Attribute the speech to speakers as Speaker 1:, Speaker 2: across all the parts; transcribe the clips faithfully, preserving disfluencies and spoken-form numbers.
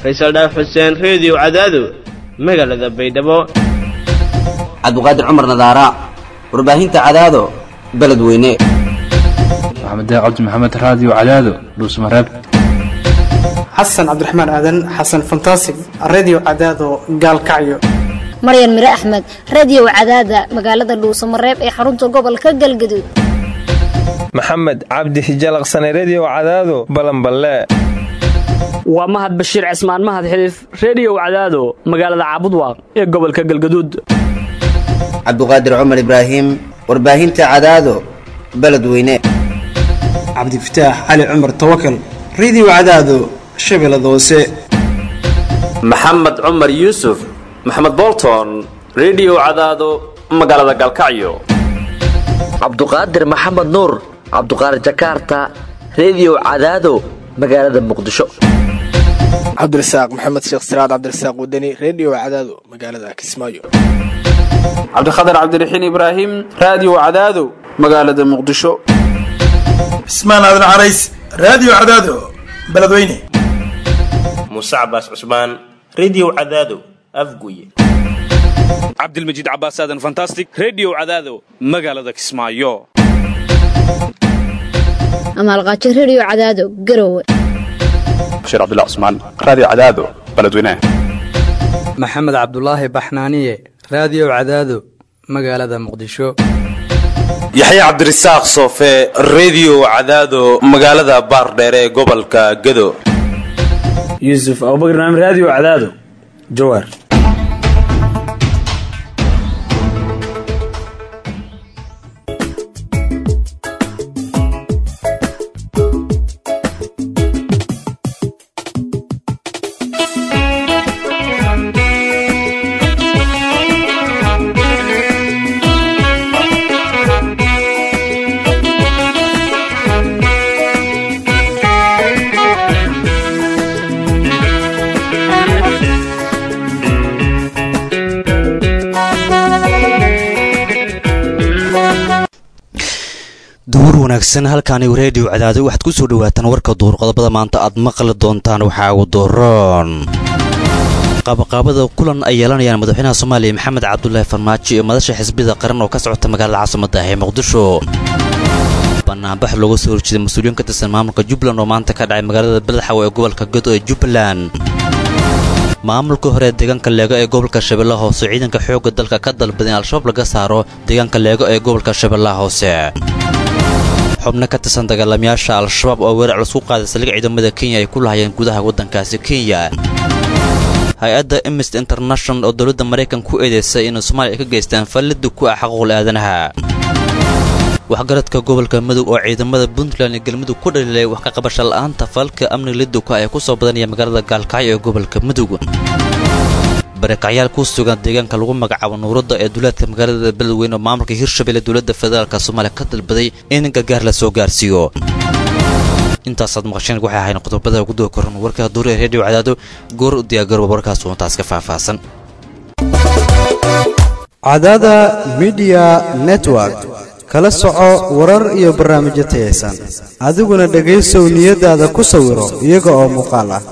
Speaker 1: Faysal Dhaaf Xuseen Radio Cadaado magaalada Baydhabo
Speaker 2: Cabduqaadir Cumar Nadaara warbaahinta Cadaado beledweyne
Speaker 3: Maxamed Cabdi Maxamed Radio Cadaado Dhuusmareeb
Speaker 4: Xasan Cabdiraxmaan Aadan Xasan Fantastic Radio Cadaado Gaalkacyo
Speaker 5: Maryan Mire Axmed Radio Cadaada magaalada Dhuusmareeb ee xarunta gobolka Galgaduud
Speaker 6: Maxamed Cabdi Hijalaqsane Radio Cadaado Balanballe
Speaker 7: waa Mahad Bashiir Cismaan Mahad Xiliif Radio Cadaado magaalada Caabudwaaq ee gobolka Galgaduud
Speaker 2: Cabduqaadir Cumar Ibraahim warbaahinta Cadaado beledweyne
Speaker 4: Cabdi Fataax Ali Cumar Tawakkal Radio Cadaado Shabeellada Hoose
Speaker 8: Maxamed Cumar Yuusuf Maxamed Bolton Radio Cadaado magaalada Galkacyo
Speaker 9: Cabduqaadir Maxamed Nuur Cabduqaadir Jakarta Radio Cadaado magaalada Muqdisho
Speaker 10: Cabdirasaaq Maxamed Sheekh Siraad Cabdirasaaq Wadani Radio Cadaado magaalada Kismaayo
Speaker 11: Cabdikhadir Cabdiraxiin Ibraahim Radio Cadaado magaalada Muqdisho
Speaker 12: Ismaan Aadan Carays Radio Cadaado beledweyne
Speaker 13: Musa Abbas Usman Radio Cadaado Afguye
Speaker 14: Cabdilmajiid Abbas Aadan Fantastic Radio Cadaado magaalada Kismaayo
Speaker 5: Amal Qaaci Radio Cadaado Garowe
Speaker 15: Sheekh Abdullah Usman Radio Cadaado beledweyne
Speaker 16: Maxamed Cabdullaahi Baxnaaniye Radio Cadaado magaalada Muqdisho
Speaker 17: Yaxya Cabdirasaaq Soofe Radio Cadaado magaalada Baardheere ee gobolka Gado
Speaker 18: Yusuf Abubakar Naam Radio Cadaado Jowhar
Speaker 19: wanaagsan halkaani Radio Cadaado waxaad ku soo dhawaataan warka duur qodobada maanta aad maqal doontaan waxa uu dooron qabaqabada kulan ay yeelanayaan madaxweynaha Soomaaliya Maxamed Cabdullaahi Farmaajo iyo madasha xisbida qaran oo ka socota magaalada caasimadda ee Muqdisho banaanbax lagu soo horjeeday mas'uuliyiin ka tirsan maamulka Jubbaland oo maanta ka dhacay magaalada Beledxaw ee gobolka Gado ee Jubbaland maamulka hore deegaanka Leego ee gobolka Shabeellaha Hoose ciidanka xoogga dalka ka dalbaday in al-shabaab laga saaro deegaanka Leego ee gobolka Shabeellaha Hoose xubno ka tirsan dagaalamayaasha al-shabaab oo weerar culus ku qaaday saldhig ciidamada Kenya ay ku lahaayeen gudaha waddankaasi Kenya hay'adda Amnesty International oo dawladda Mareykanka ku eedeysay in Soomaaliya ka geystaan fallid ku ah xuquuqul aadanaha waxgaradka gobolka Mudug oo ciidamada Puntland iyo Galmudug ku dhalilay wax ka qabasho la'aanta falka amniga lidduka ay ku soo badanayeen magaalada Gaalkacyo ee gobolka Mudug barakacyaal ku sugan deegaanka lagu magacaabo Nuurada ee duleedka magaalada Beledweyne oo maamulka Hirshabelle dawladda federaalka Soomaaliya ka dalbaday in gargaar la soo gaarsiiyo intaas aad maqasheen waxa ahayn qodobada ugu doo koran warka duur ee Radio Cadaado goor u diyaar warkaas oo taas ka faahfaahsan
Speaker 20: Cadaada Media Network kala soco warar iyo barnaamijyo tayeysan adiguna dhageyso niyadaada ku sawiro iyaga oo muuqaal ah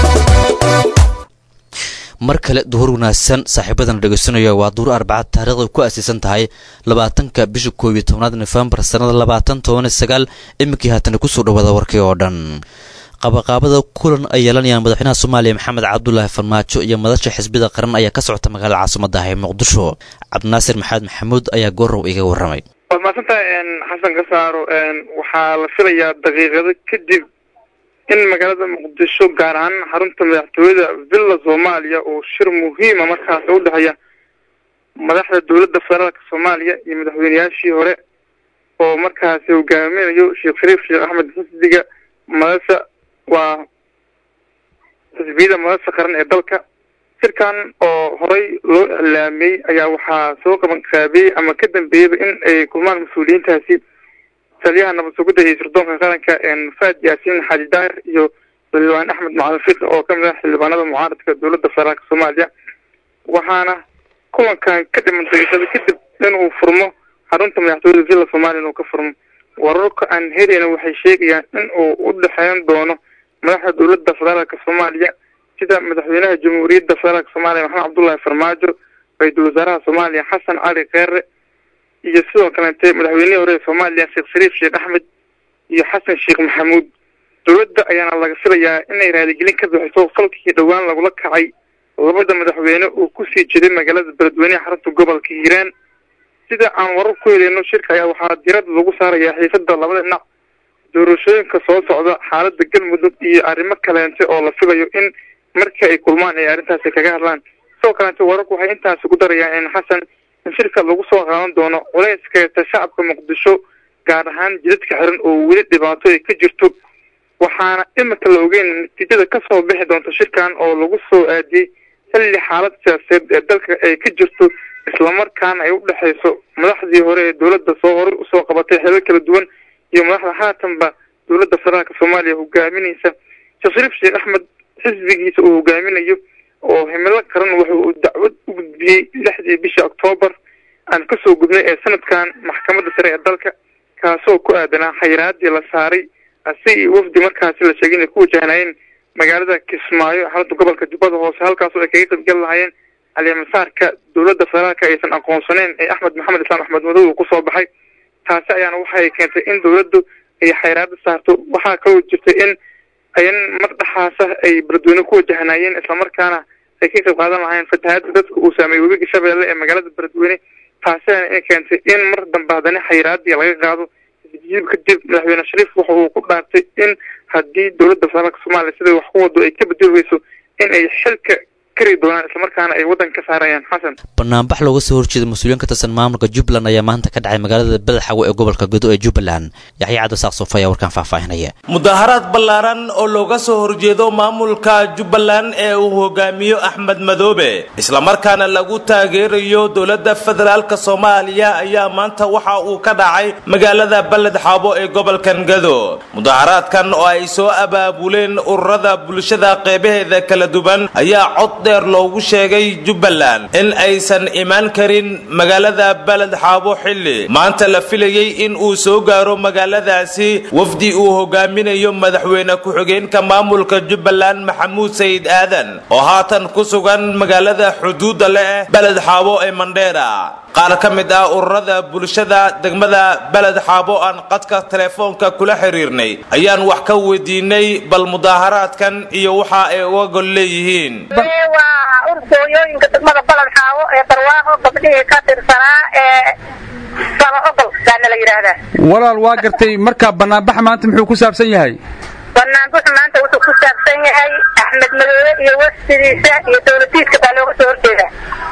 Speaker 19: mar kale duhur wanaagsan saaxiibadan dhageysanayo waa duhur arbacad taariikhdu ku aasaysan tahay labaatanka bisha koob iyo tobnaad November sanada labaatan toban iyo sagaal imikii haatan ku soo dhawaada warkii oo dhan qabaqabada kulan ay yeelanayaan madaxweynaha Soomaaliya Maxamed Cabdullaahi Farmaajo iyo madasha xisbida qaran ayaa ka socota magaalada caasimadda ee Muqdisho Cabdinaasir Maxamed Maxamuud ayaa goorow iga waramay
Speaker 21: maasanta een Xasan Gasaaro een waxa la filayaa daqiiqado kadib in magaalada Muqdisho gaar ahaan xarunta madaxtooyada Villa Soomaaliya oo shir muhiim ah markaas u dhaxaya madaxda dawladda federaalka Soomaaliya iyo madaxweynayaashii hore oo markaas hogaaminayo Sheekh Shariif Sheekh Axmed Xisbiga madasha waa xisbiyada madasha qaran ee dalka shirkan oo horey loo ilaamay ayaa waxaa soo qaban qaabiyay ama ka dambeeyay in ay kulmaan mas'uuliyiintaasi taliyaha nabad sugidda iyo sirdoonka qaranka ee Faad Yaasiin Xaaji Daahir iyo Xildhibaan Axmed Macalin Fiqi oo ka mid ah xildhibaanada mucaaradka dawladda federaalka Soomaaliya waxaana kulankan ka dhiman daqiiqado kadib inuu furmo xarunta madaxtooyada Villa Soomaaliya inuu ka furmo wararka aan helayna waxay sheegayaan in uu u dhaxeyn doono madaxda dawladda federaalka Soomaaliya sida madaxweynaha jamhuuriyadda federaalka soomaaliya maxamed cabdullaahi farmaajo, ra-iisul wasaaraha soomaaliya xasan cali kheyre, iyo sidoo kaleete madaxweynihii hore ee soomaaliya sheekh shariif sheekh axmed iyo xasan sheekh maxamuud. dowladda ayaana laga filayaa inay raaligelin ka bixiso falkii dhowaan lagula kacay labada madaxweyne uu kusii jiray magaalada beledweyne xarunta gobolka hiiraan. sida aan warar ku heleyno, shirka ayaa waxaa diirada lagu saarayaa xiisada labada dhinac, doorashooyinka soo socda, xaalada galmudug iyo arrimo kaleente oo la filayo in markii ay kulmaan ay arrintaasi kaga hadlaan. sidoo kaleete wararku waxay intaasi ku darayaan in xasan in shirka lagu soo qaadan doono culayska shacabka muqdisho, gaar ahaan jidadka xiran oo weli dhibaato ay ka jirto. waxaana imika la ogeyn natiijada kasoo bixi doonta shirkan oo lagu soo aadiyey xilli xaalad siyaasadeed ee dalka ay ka jirto, islamarkaana ay udhexayso madaxdii hore ee dowladda soo horey usoo qabatay xilal kala duwan iyo madaxda haatanba dowladda federaalka soomaaliya hogaaminaysa. sheekh shariif sheekh axmed xisbigiisa uu hogaaminayo oo himilo qaran waxa uu dacwad u gudbiyey lixdii bisha oktoobar aan kasoo gudnay ee sanadkan maxkamadda sare ee dalka, kaasoo ku aadanaa xayiraadii la saaray asi wafdi markaasi la sheegay inay ku wajahnayeen magaalada kismaayo xarunta gobolka jubbada hoose, halkaasoo ay kaga qaybgal lahaayeen calimasaarka dowladda federaalka aysan aqoonsaneyn ee axmed maxamed islaam axmed madow uu kusoo baxay. taasi ayaana waxay keentay in dowladdu ay xayiraada saarto. waxaa kaloo jirtay in ayan mar dhaxaasa ay beledweyne ku wajahnayeen, islamarkaana ay ka qayb qaadan lahaayeen fatahaada dadka uu saameeyey webiga shabeelle ee magaalada beledweyne. taasi ayaana keentay in mar dambe haddana xayiraadii laga qaado. kadib madaxweyne shariif waxa uu ku dhaartay in haddii dowladda federaalka soomaaliya siday wax ku wado ay ka bedeli weyso in ay xilka kari doonaan, islamarkaana ay waddanka ka saarayaan. xasan,
Speaker 19: banaanbax looga soo horjeeda mas-uuliyiin ka tirsan maamulka jubbaland ayaa maanta ka dhacay magaalada badaxawe ee gobolka gedo ee jubbaland. yaxya cabdisaaq soofo ayaa warkaan faahfaahinaya.
Speaker 17: mudaharaad ballaaran oo looga soo horjeedo maamulka jubbaland ee uu hogaamiyo axmed madoobe islamarkaana lagu taageerayo dowladda federaalka soomaaliya ayaa maanta waxa uu ka dhacay magaalada baled xaabo ee gobolkan gedo. mudaharaadkan oo ay soo abaabuleen ururada bulshada qeybaheeda kala duwan ayaa cod dheer loogu sheegay jubbaland in aysan imaan karin magaalada baled xaabo xilli maanta la filayay in uu soo gaaro magaaladaasi wafdi uu hogaaminayo madaxweyne ku-xigeenka maamulka jubbaland maxamuud sayid aadan oo haatan ku sugan magaalada xuduudda leh baled xaabo ee mandheera. qaar ka mid ah ururada bulshada degmada baled xaabo aan qadka telefoonka kula xiriirnay ayaan wax ka weydiinay bal mudaharaadkan iyo waxa ay uga gol leeyihiin.
Speaker 1: waa ururooyinka degmada baled xaabo ee barwaaqo gabdhihii ka tirsanaa ee saba ogol baana la yidhaahdaa.
Speaker 3: walaal waa gartay, markaa banaanbaxa maanta muxuu ku saabsan yahay?
Speaker 1: banaanbaxu maanta wuxuu ku saabsan yahay axmed madoobe iyo wafdidiisa iyo dowladiiska baa looga soo horjeedaa.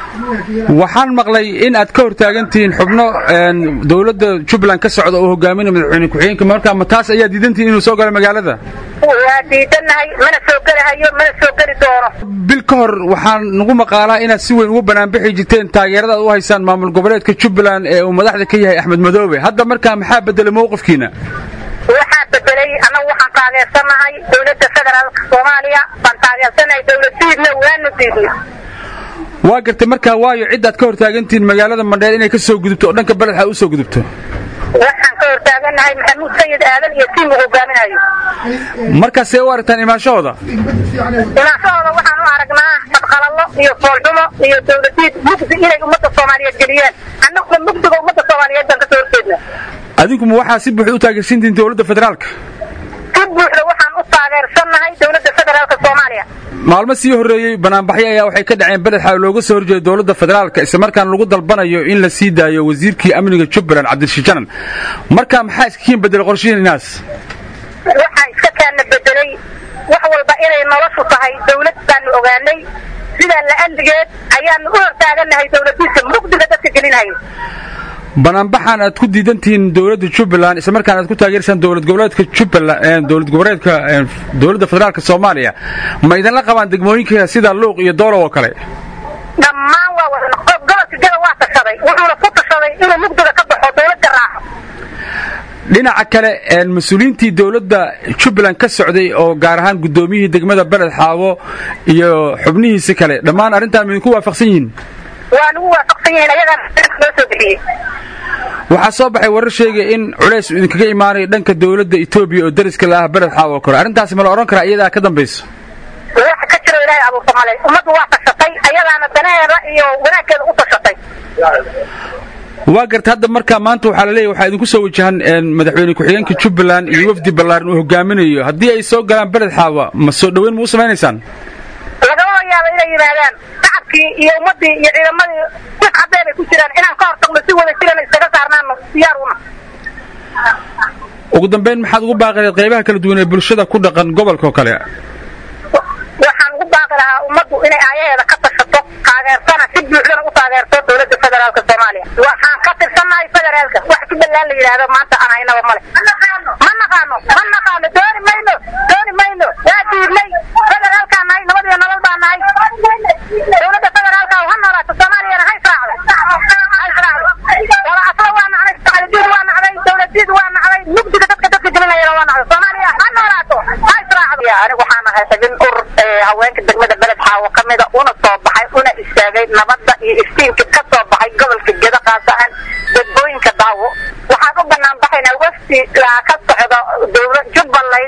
Speaker 3: waxaan maqlay in aad ka hortaagantihiin xubno dowladda jubbaland ka socda oo hogaaminaya madaxweyne ku-xigeenka, markaa ma taas ayaa diidantihiin inuu soo galo magaalada?
Speaker 1: waa diidannahay, mana soo gelahayo, mana soo geli doono.
Speaker 3: bil ka hor waxaan nagu maqaalaa inaad si weyn ugu banaanbixi jirteen taageerada aad u haysaan maamul goboleedka jubbaland ee uu madaxda ka yahay axmed madoobe. hadda markaa maxaa bedelay mowqifkiina?
Speaker 1: waxaa bedelay annagu waxaan taageersanahay dowladda federaalka soomaaliya, baan taageersanahay dowladdiidna waanu diidnay.
Speaker 3: waa gartay, markaa waayo cid aad ka hortaagantihiin magaalada mandheer inay ka soo gudubto oo dhanka beledxa u soo gudubto?
Speaker 1: waxaan ka hortaaganahay maxamuud sayid aadan iyo tiim uu hogaaminayo.
Speaker 3: markaasee u aragtaan imaanshahooda?
Speaker 1: imaanshahooda waxaan u aragnaa fadqalallo iyo foolxumo iyo dowladiid mugdi inay ummadda soomaaliyeed geliyaan. annaguna mugdiga ummadda soomaaliyeed baan ka soo horjeedna.
Speaker 3: adinkuma waxaa si buuxda u taageersantihiin dowladda federaalka?
Speaker 1: si buuxda waxaan u taageersannahay dowladda federaalka soomaaliya.
Speaker 3: maalmo sii horreeyey banaanbaxyo ayaa waxay ka dhaceen beledxa looga soo horjeeda dowladda federaalka islamarkaana lagu dalbanayo in la sii daayo wasiirkii amniga jubbaland cabdirashiid janan. markaa maxaa iska kiin bedelay qorshihiinaas?
Speaker 1: waxaa iska kaana bedelay wax walba inay noloshu tahay dowlad baanu ogaanay, sidaa la-andigeed ayaanu u hortaagannahay dowladiisa mugdiga dadka gelinaya.
Speaker 3: banaanbaxan aad ku diidantihiin dowladda jubbaland islamarkaana aad ku taageersaan dowlad goboleedka jubbaland dowlad goboleedka dowladda federaalka soomaaliya ma idinla qabaan degmooyinka sida luuq iyo doolow oo kale?
Speaker 1: dhammaan waa wada gobolka gada waa tashaday, wuxuuna ku tashaday inuu mugdiga ka baxo dowladda raaco.
Speaker 3: dhinaca kale mas-uuliyiintii dowladda jubbaland ka socday oo gaar ahaan guddoomiyihii degmada beled xaabo iyo xubnihiisi kale dhammaan arrintaan ma idinku waafaqsan yihiin?
Speaker 1: waa nagu waafaqsan yihiin, ayagana loo soo bixiyey.
Speaker 3: waxaa soo baxay warar sheegaya in culays uu idinkaga imaanayo dhanka dowladda etoobiya oo dariska la ah beled xaabo oo kale. arrintaasi ma la odhan karaa iyadaa ka dambayso?
Speaker 1: waxa ka jiro ilaahay abuurta male ummaddu waa tashatay ayadaana danaheeda iyo wanaagkeeda u tashatay
Speaker 3: waa garta hadda markaa maanta waxaa la leeyahay waxaa idinku soo wajahan madaxweyne ku-xigeenka Jubbaland iyo wafdi ballaaran uu hogaaminayo haddii ay soo galaan beled xaawa ma soo dhaweyn ma u samaynaysaan
Speaker 1: lagama yaabo inay yimaadaan shacabkii iyo ummadii iyo ciidamadii si cadeen ay ku jiraan inaan ka hortagno si wada jiran iskaga saarnaano diyaar una
Speaker 3: ugu dambeyn maxaad ugu baaqayd qaybaha kala duwan ee bulshada ku dhaqan gobolka oo kale
Speaker 1: waxaan ugu baaqi lahaa ummaddu inay aayaheeda ka tashato taageertana si buuxdana u taageerto dowladda federaalka soomaaliya waxaan ka tirsannahay federaalka wax Jubbaland la yidhaahdo maanta aan haynaba male ma naqaano ma naqaano dooni mayno dooni mayno waa diidnay federaalkaan nahay nabad iyo nolol baan nahay dowladda federaalka ha noolaato soomaaliyana hay raacdo hay raacdo wala asla waa nacday tacliid waa nacday dowladid waa nacday mugdiga dadka dadka gelinaya waa nacday soomaaliya ha noolaato hay raacdo anigu waxaan ahay xubin ur haweenka degmada beled xaawo kamida una soo baxay una istaagay nabadda iyo iftiinka ka soo baxay gobolka Gedo qaas ahaan dadooyinka daawo waxaan u banaan baxaynaa wafti ka socda dowladda Jubbaland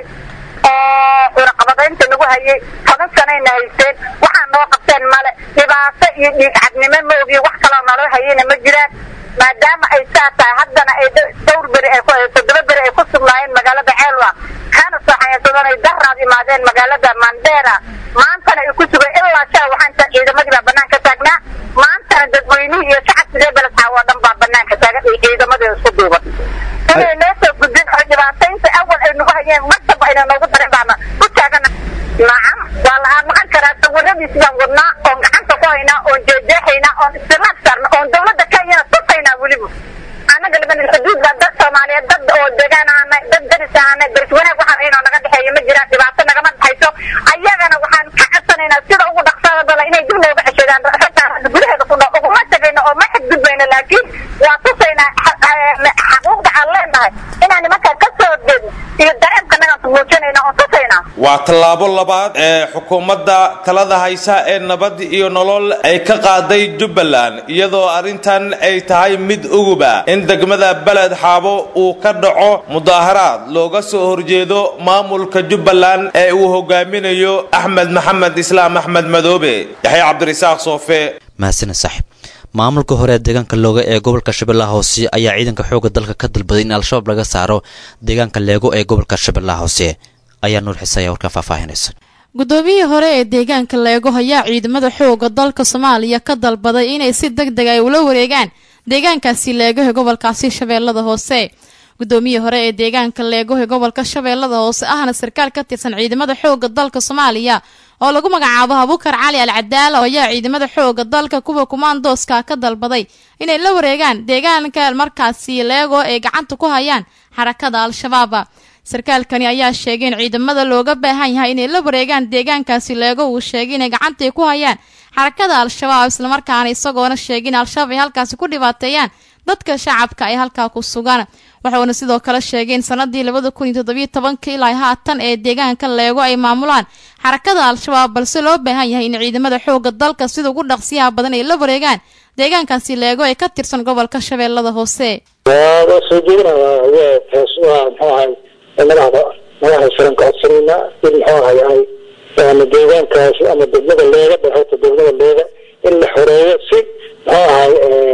Speaker 1: oo uraqabadeynta lagu hayay toban sanayna haysteen waxaan noo qabteen male dhibaato iyo dhiig cadnimo ma ogi wax kale oo naloo hayayna ma jiraan maadaama ay saa tahay haddana ay dhowr beri ay ku toddoba beri ay ku sugnaayeen magaalada Ceelwa kana saxaysadaan ay daraad imaadeen magaalada Mandera maantana ay ku sugan ilaa shaa waxaan taa ciidamadii banaanka taagnaa maantana dadweynuhu iyo shacabka beled xaawo dhan baa banaanka taagan iyo ciidamadii isku duuban inay noo soo gudbin oo dhibaataynta awal ay nagu hayeen martaba inay noogu darin baana ku taagana nacam waa la maqan karaa sawirradii sidaan wadnaa oon gacanta ku haynaa oon jeejeexaynaa oon istiraab saarna oon dowladda Kenya tusaynaa weliba anaga laban xuduud baa dad Soomaaliyeed dad oo deegaan ahna dad daris ahna daris wanaag waxaan inoo naga dhaxeeyo ma jiraan dhibaato nagama dhaxayso ayagana waxaan ka codsanaynaa sida ugu dhaqsaada bala inay dib nooga ceshadaan raftaan gudaheeda ku dhaco uma tagayno oo ma xadgudbayno laakiin waa tusaynaa xaquuqda aan leenahay inaan nimanka ka soo jeedno iyo dareenka naga muujinayna oo tusaynaa
Speaker 17: waa tallaabo labaad ee xukuumadda talada haysa ee nabad iyo nolol ay ka qaaday Jubbaland iyadoo arintan ay tahay mid uguba in degmada beled xaabo uu ka dhaco mudaaharaad looga soo horjeedo maamulka Jubbaland ee uu hogaaminayo Axmed Maxamed Islaam Axmed Madoobe Yaxya Cabdirasaaq Soofe
Speaker 19: maasina saaxib maamulka hore deegaanka looga ee gobolka Shabeellaha Hoose ayaa ciidanka xoogga dalka ka dalbaday in al-shabaab laga saaro deegaanka leego ee gobolka Shabeellaha Hoose ayaa nuur xisaya warka faahfaahinaysa
Speaker 6: guddoomiyihii hore ee deegaanka leego ayaa ciidamada xoogga dalka Soomaaliya ka dalbaday inay si degdeg ah ula wareegaan deegaankaasi leego ee gobolkaasi Shabeellaha Hoose guddoomiyihii hore ee deegaanka leego ee gobolka Shabeellaha Hoose ahna sarkaal ka tirsan ciidamada xoogga dalka Soomaaliya oo lagu magacaabo Abukar Cali Al-Cadaala ayaa ciidamada xoogga dalka kuwa kumaandooska ka dalbaday inay la wareegaan deegaanka markaasi leego ee gacanta ku hayaan xarakada al-shabaab sarkaalkani ayaa sheegay in ciidamada looga baahan yahay inay la wareegaan deegaankaasi leego uu sheegay inay gacanta ku hayaan xarakada al-shabaab isla markaana isagoona sheegay in al-shabaab ay halkaasi ku dhibaateeyaan dadka shacabka ay halkaa ku sugan waxaana sidoo kale sheegay in sanadii laba kun iyo toddoba iyo toban ilaa haatan ee deegaanka leego ay maamulaan xarakada al-shabaab balse loo baahan yahay in ciidamada xoogga dalka sida ugu dhaqsiyaha badan ay la wareegaan deegaankaasi leego ee ka tirsan gobolka Shabeellaha Hoose
Speaker 22: waa soo jeedinaa waa taasoo maxay madaxda madaxda saranka codsanayna in maxay ahay ama deegaankaasi ama degmada leega dhaxayta degmada leega in la xoreeyo si maxay ahay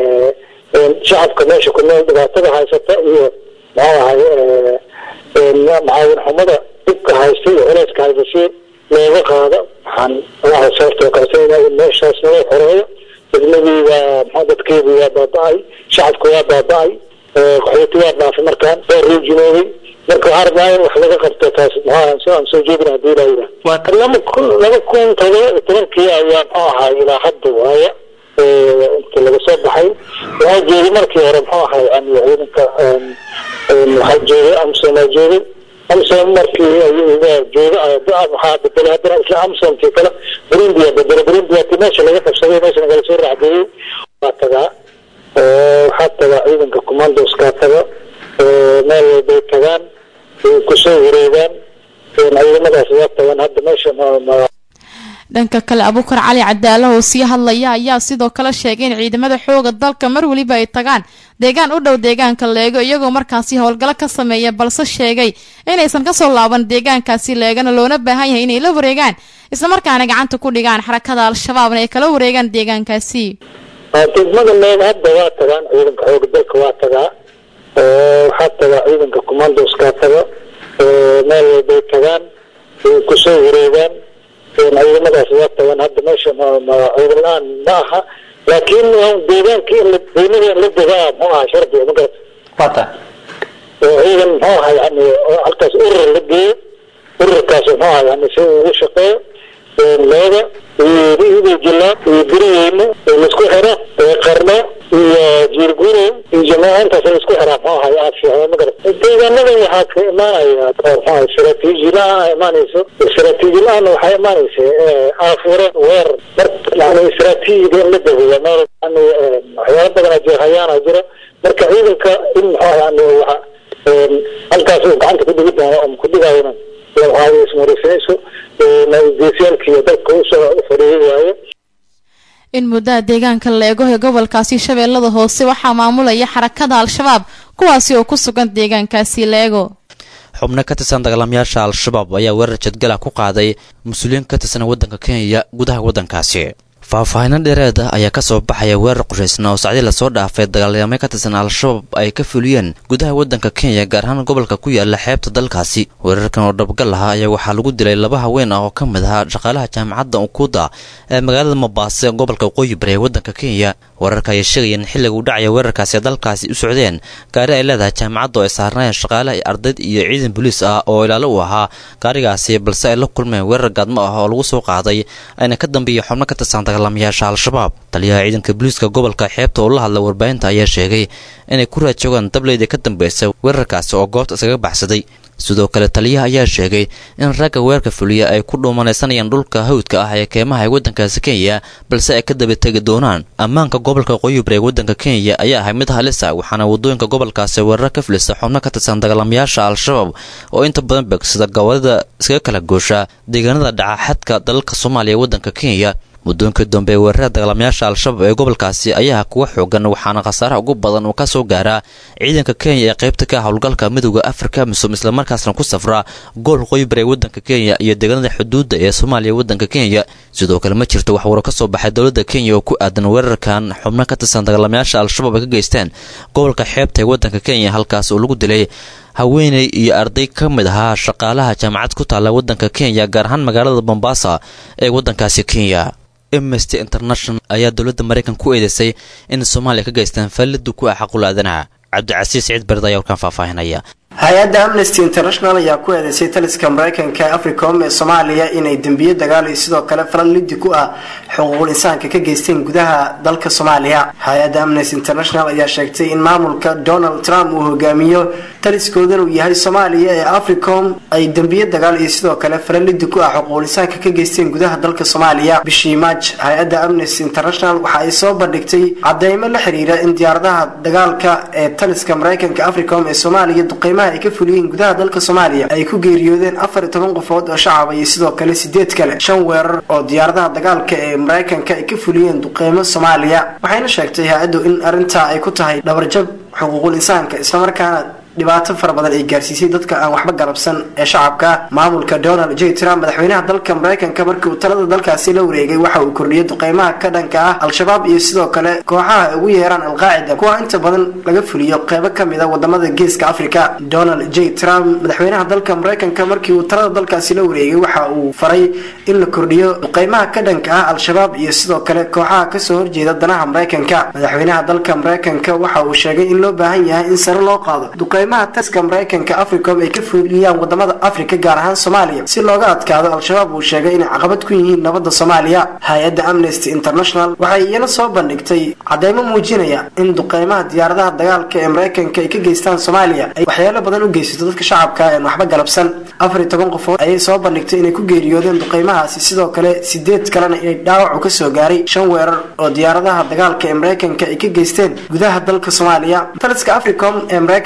Speaker 22: shacabka meesha ku nool dhibaatada haysata iyo maxay ahay macaawin xumada dhibka haysta iyo culayska haysta looga qaado waxaan madaxda saarta codsanayna in meeshaas loo xoreeyo degmadii waa maxaa dadkeedii waa baaba'ay shacabku waa baaba'ay qaxooti waa dhaafay markaan waa ruujinoobay marka waxaa rabnaa in wax laga qabto taas maxaa aan soo jeedina haddii ilaa yidhaah waa laba kun laba kun todoba iyo tobankii ayaa muxuu ahaa ilaa hadda waaya inta laga soo baxay waxaa joogay markii hore muxuu ahay ciidanka waxaa joogay amsom aa joogay amsom markii ayuga jooga waxaa bedelay haddana isla amsomkii kale burundi aa bedelay burundi waa ti meesha laga qabsaday meesha nagala soo raacdeeyey waa tagaa waxaa tagaa ciidanka commandoskaa taga meel walbay tagaan kusoo wareegaan ciidamadaas waa tagaan hadda meesha
Speaker 6: dhanka kale abuukar cali cadaalo oo sii hadlaya ayaa sidoo kale sheegay in ciidamada xooga dalka mar weliba ay tagaan deegaan u dhow deegaanka leego iyagoo markaasi howlgalo ka sameeya balse sheegay inaysan kasoo laaban deegaankaasi leegana loona baahan yahay inay la wareegaan islamarkaana gacanta ku dhigaan xarakada al-shabaabna ay kala wareegaan deegaankaasi.
Speaker 22: degmada leego hadda waa tagaan ciidanka xooga dalka waa tagaa waxaa tagaa ciidanka commandoska taga meel walbay tagaan kusoo wareegaan ciidamadaas waa tagaan hadda meesha ciidan la-aan ma aha laakiin deegaanka in deegaanada in la degaa muxuu ahaa shardi ma garata
Speaker 2: wata
Speaker 22: oo ciidan muxuu ahaa yani halkaas urur la geeyo ururkaas muxuu ahaa yani si uu ugu shaqeeyo leega iyo jilaan iyo guriyeyna laisku xira qarno iyo jiirguro iyo jamaacintaas laisku xiraa muxuu ahaa aad fiican ma garata deegaanadan waxaa ka imaanaya muxuu ahaa istaraatiiji la-aan imaanayso istaraatiiji la-aan waxaa imaanaysa aafure weer yani istaraatiijiga in la dabeeya meel yani waxyaalo badan jeexayaana jira marka ciidanka in muxuu yani waxa halkaas uu gacanta ku dhigi doono oo ku dhigayna waxaa ismaraysanayso geesiyaalkiiyo dalka usoo fadhiiyay waaye.
Speaker 6: in muddaha deegaanka leego ee gobolkaasi shabeellada hoose waxaa maamulaya xarakada al-shabaab kuwaasi oo ku sugan deegaankaasi leego.
Speaker 19: xubno ka tirsan dagaalamayaasha al-shabaab ayaa weerar jadgala ku qaaday mas-uuliyiin ka tirsan waddanka kenya gudaha waddankaasi. faahfaahinno dheereed ah ayaa ka soo baxaya weerar qushaysan oo sacdii lasoo dhaafay dagaalamay ka tirsan al-shabaab ay ka fuliyeen gudaha waddanka kenya gaar ahaan gobolka ku yaala xeebta dalkaasi. weerarkan oo dhabgal ah ayaa waxaa lagu dilay laba haween ah oo ka mid ahaa shaqaalaha jaamacadda ukuda ee magaalada mombasa ee gobolka waqooyi bari ee waddanka kenya. weerarka ayay sheegayeen xilliga uu dhacaya weerarkaasi ee dalkaasi u socdeen gaari ay leedahay jaamacadda oo ay saarnaayeen shaqaalaha ardayd iyo ciidan booliis ah oo ilaalo u ahaa gaarigaasi balse ay la kulmeen weerar gaadmo ah oo lagu soo qaaday ayna ka dambeeyay xubno ka tirsan dagaalamayaasha al-shabaab. taliyaha ciidanka booliiska gobolka xeebta oo la hadla warbaahinta ayaa sheegay inay ku raajoogaan dableydii ka dambeysay weerarkaasi oo goobta iskaga baxsaday. sidoo kale taliyaha ayaa sheegay in ragga weerarka fuliya ay ku dhuumanaysanayaan dhulka hawdka ah ee keemaha ee waddankaasi kenya balse ay ka daba tegi doonaan. ammaanka gobolka waqooyi bari ee waddanka kenya ayaa ahay mid halis ah waxaana waddooyinka gobolkaasi weerar ka filisa xubno ka tirsan dagaalamayaasha al-shabaab oo inta badan beegsada gawadida iskaga kala goosha deegaanada dhaca xadka dalalka soomaaliya ee waddanka kenya. muddooyinkii dambe ee weerarada dagaalamayaasha al-shabaab ee gobolkaasi ayaa kuwa xoogan waxaana khasaaraha ugu badan uu ka soo gaaraa ciidanka kenya ee qaybta ka howlgalka midowda afrika misom islamarkaasna ku safra gool waqooyi bari ee waddanka kenya iyo deegaanada xuduudda ee soomaaliya waddanka kenya. sidoo kale ma jirto wax waro ka soo baxay dowladda kenya oo ku aadan weerarkan xubno ka tirsan dagaalamayaasha al-shabaab ay ka geysteen gobolka xeebta ee waddanka kenya halkaas oo lagu dilay haweeney iyo arday ka mid ahaa shaqaalaha jaamacad ku taalla waddanka kenya gaar ahaan magaalada mombasa ee waddankaasi kenya. amnesty international ayaa dowladda maraykan ku eedeysay in soomaaliya ka geystaan fallida ku ah xaqul aadanaha. cabdicasiis ciid barda ayaa warkaan faahfaahinaya.
Speaker 2: hay-adda amnesty international ayaa ku eedeysay taliska maraykanka ee africom ee soomaaliya inay dembiyo dagaal iyo sidoo kale falan lidi ku ah xuquuqul insaanka ka geysteen gudaha dalka soomaaliya. hay-adda amnesty international ayaa sheegtay in maamulka donald trump uu hogaamiyo taliskoodan uu yahay soomaaliya ee africom ay dembiyo dagaal iyo sidoo kale falan lidi ku ah xuquuqul insaanka ka geysteen gudaha dalka soomaaliya. bishii maaj hay-adda amnesty international waxa ay soo bandhigtay cadeymo la xiriira in diyaaradaha dagaalka ee taliska maraykanka africom ee soomaaliya duqeymaha ay ka fuliyeen gudaha dalka soomaaliya ay ku geeriyoodeen afar iyo toban qofood oo shacab iyo sidoo kale sideed kale shan weerar oo diyaaradaha dagaalka ee maraykanka ay ka fuliyeen duqeymo soomaaliya. waxayna sheegtay hay-addu in arrintaa ay ku tahay dhabarjab xuquuqul insaanka islamarkaana dhibaato fara badan ay gaarsiisay dadka aan waxba galabsan ee shacabka. maamulka donald j trump madaxweynaha dalka maraykanka markii uu talada dalkaasi la wareegay waxa uu kordhiyay duqeymaha ka dhanka ah al-shabaab iyo sidoo kale kooxaha ay ugu yeeraan al-qaacida kuwa inta badan laga fuliyo qeybo kamid a wadamada geeska afrika. donald j trump madaxweynaha dalka maraykanka markii uu talada dalkaasi la wareegay waxa uu faray in la kordhiyo duqeymaha ka dhanka ah al-shabaab iyo sidoo kale kooxaha kasoo horjeeda danaha maraykanka. madaxweynaha dalka maraykanka waxa uu sheegay in loo baahan yahay in sare loo qaado duqeymaha taska maraykanka africom ay ka fuliyaan wadamada afrika gaar ahaan soomaaliya si looga adkaado al-shabaab uu sheegay inay caqabad ku yihiin nabadda soomaaliya. hay-adda amnesty international waxay iyana soo bandhigtay cadeymo muujinaya in duqeymaha diyaaradaha dagaalka ee maraykanka ay ka geystaan soomaaliya ay waxyaalo badan u geysato dadka shacabka aan waxba galabsan. afar iyo toban qofood ayay soo bandhigtay inay ku geeriyoodeen duqeymahaasi sidoo kale sideed kalena inay dhaawac ka soo gaaray shan weerar oo diyaaradaha dagaalka ee maraykanka ay ka geysteen gudaha dalka soomaaliya. taliska africom ee maraykanka waxa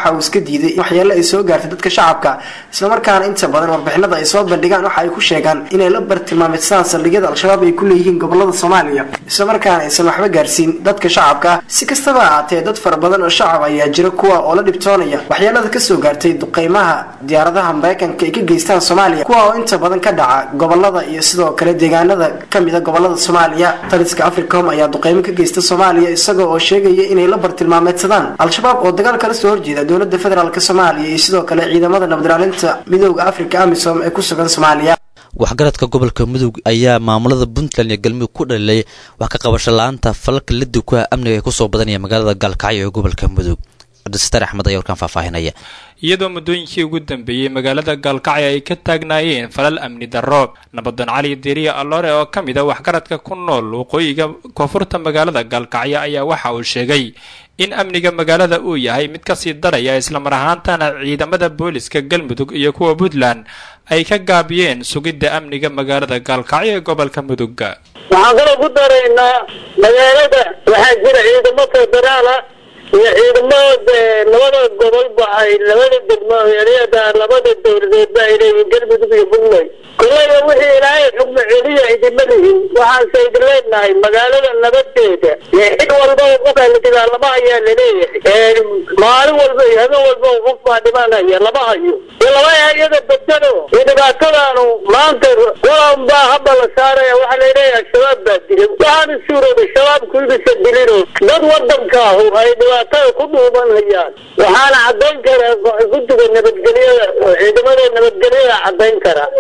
Speaker 2: waxa uu iska diiday in waxyeelo ay soo gaartay dadka shacabka islamarkaana inta badan warbixinada ay soo bandhigaan waxa ay ku sheegaan inay la bartilmaameysadaan saldhigyada al-shabaab ay ku leeyihiin gobolada soomaaliya islamarkaana aysan waxba gaarsiin dadka shacabka si kastaba ahaatee dad fara badan oo shacab ayaa jira kuwa oo la dhibtoonaya waxyeelada kasoo gaartay duqeymaha diyaaradaha maraykanka ay ka geystaan soomaaliya kuwa oo inta badan ka dhaca gobolada iyo sidoo kale deegaanada kamida gobolada soomaaliya taliska africom ayaa duqeymo ka geysta soomaaliya isagoo oo sheegaya inay la bartilmaameedsadaan al-shabaab oo dagaal kala soo horjeeda dowlada federaalk soomaaliya iyo sidoo kale ciidamada nabadilaalinta midooda africa amisom ee ku sugan soomaaliya
Speaker 19: waxgaradka gobolka mudug ayaa maamulada puntland iyo galmudug ku dhalilay wax ka qabasho la-aanta falalka liddi ku ah amniga ee kusoo badanaya magaalada gaalkacyo ee gobolka mudug cabdisataar axmed ayaa warkaan faahfaahinaya
Speaker 4: iyadoo muddooyinkii ugu dambeeyey magaalada gaalkacyo ay ka taagnaayeen falal amni darro nabadoon cali deriya alloore oo ka mid a waxgaradka ku nool waqooyiga koonfurta magaalada gaalkacyo ayaa waxa uu sheegay in amniga magaalada uu yahay mid kasii daraya islamar ahaantana ciidamada booliska galmudug iyo kuwa puntland ay ka gaabiyeen sugidda amniga magaalada gaalkacyo ee gobolka mudugga
Speaker 22: waxaan kaloo ku daraynaa magaalada waxaa jira ciidamo federaala iyo ciidamada labada gobolba ay labada degmo eryada labada dowladeedba ay leeyihiin galmudug iyo puntland kollayba wixii ilaahay xugma celiya idima lihin waxaanse idin leenahay magaalada nabadeeda cid walba qofka la dagaalama ayaa laleeyahay maalin walba iyo habeen walba qof baa dhimanaya lama hayo iyo laba hay-ada bedelo iyo dhibaatadaanu maanta walan baa haba la saaraya waxaa laleeyahay shabaab baa dilay waxaana suurooday shabaabku idisa dilino dad wadankaahu ay dhibaatada ku dhuubanayaan waxaana cadayn karaa guddiga nabadgelyada ciidamada nabadgelyada cadayn karaa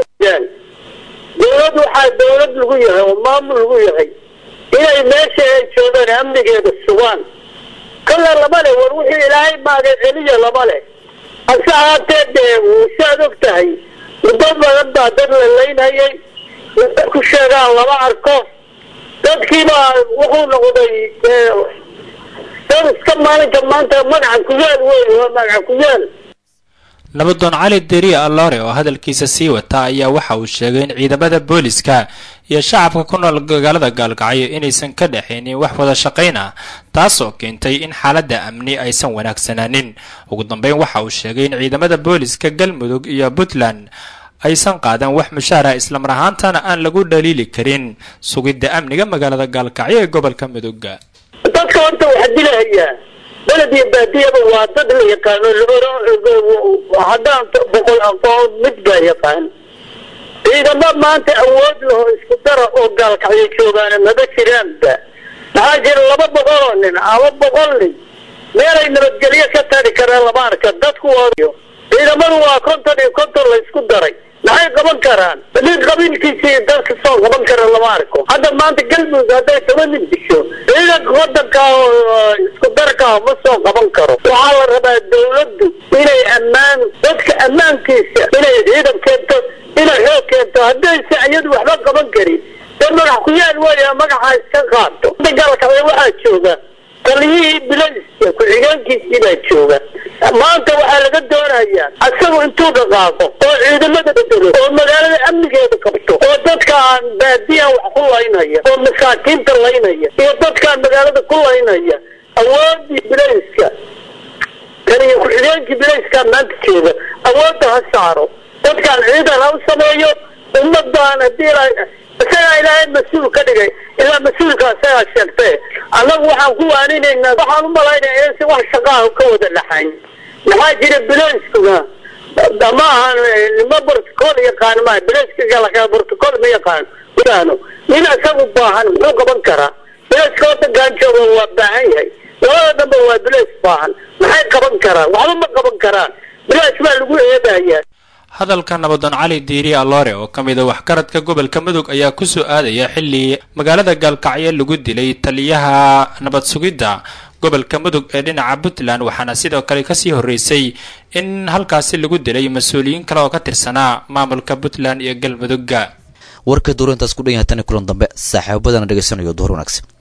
Speaker 22: dowlad waxaa dowlad lagu yahay oo maamul lagu yahay inay meesha ay joogaan amnigeeda sugaan kale lama leh war wixii ilaahay maaga celiya lama leh hase ahaatee dee saad og tahay muddo badan baa dad la laynayay dad ku sheegaan lama arko dadkiibaa wuxuu noqday dad iska maalinka maanta magaca kuyaal wey waa magaca kuyaal
Speaker 4: nabadoon cali deriya alloore oo hadalkiisa sii wata ayaa waxa uu sheegay in ciidamada booliska iyo shacabka ku nool magaalada gaalkacyo inaysan ka dhexaynin wax wada shaqayn ah taasoo keentay in xaaladda amni aysan wanaagsanaanin ugu dambeyn waxa uu sheegay in ciidamada booliska galmudug iyo puntland aysan qaadan wax mushaara islamar ahaantana aan lagu dhaliili karin sugidda amniga magaalada gaalkacyo ee gobolka mudugga
Speaker 22: dadka horta waxaa dilahayaa beled iyo baadiyaba waa dad la yaqaano haddaan boqol aqoon mid baa yaqaan ciidamo maanta awood laho isku dara oo gaalkacyo joogaana maba jiraanba maxaa jira laba boqol oo nin ama boqol nin meelay nabadgelyo ka tari karaan lama arka dadku waa ciidamadu waa konton iyo konton la isku daray maxay qaban karaan nin qabiilkiisii dadka soo qaban kara lama arko hadda maanta galmudug hadday toban nin disho ciidanka wadanka isku darkaa ma soo qaban karo waxaa la rabaa dawladdu inay ammaan dadka ammaankiisa inay ciidan keento inay xoog keento haddayse iyadu waxba qaban karin dee magax ku yaal weya magaxa iska qaato dagaalkacyo waxaa jooga taliyihii bilayska ku-xigeenkiisii baa jooga maanta waxaa laga doonayaa asagu intuu dhaqaaqo oo ciidamada bedelo oo magaalada amnigeeda qabto oo dadkaan baadiyan wax ku laynaya oo masaakiinta laynaya iyo dadkaan magaalada ku laynaya awoodii bilayska taliya ku-xigeenkii bilayskaa maanta jooga awoodda ha saaro dadkaan ciidan ha u sameeyo ummadaan hadii isagaa ilaahay mas-uul ka dhigay ilaa mas-uulka isagaa sheegtee annagu waxaan ku waaninaynaa waxaan u malaynaya inaysan wax shaqaaha ka wada dhaxayn maxaa jira bilayskuna ma ahan nima bortocol yaqaan ma bilayska galaka bortocol ma yaqaan yaqaano nin isagu baahan muxuu qaban karaa bilayska wadankan jooga waa baahan yahay labada dhanba waa bilays baahan maxay qaban karaan waxba ma qaban karaan bilays baa lagu eedayaa
Speaker 4: hadalka nabadoon cali diiri alloore oo ka mid a waxgaradka gobolka mudug ayaa ku soo aadaya xilli magaalada gaalkacyo lagu dilay taliyaha nabad sugidda gobolka mudug ee dhinaca puntland waxaana sidoo kale kasii horreysay in halkaasi lagu dilay mas-uuliyiin kale oo ka tirsanaa maamulka puntland iyo galmudugga
Speaker 19: warka duurintaas ku dhan yahay tan kulan dambe saaxiibadana dhegaysanayo duhur wanaagsan